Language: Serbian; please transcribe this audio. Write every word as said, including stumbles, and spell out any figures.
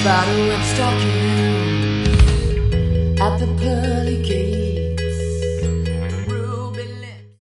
about who I'm stalking at the pearly gates.